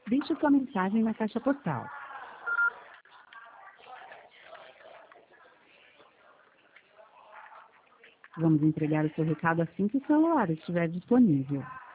Deixe sua mensagem na caixa postal. Vamos entregar o seu recado assim que o celular estiver disponível.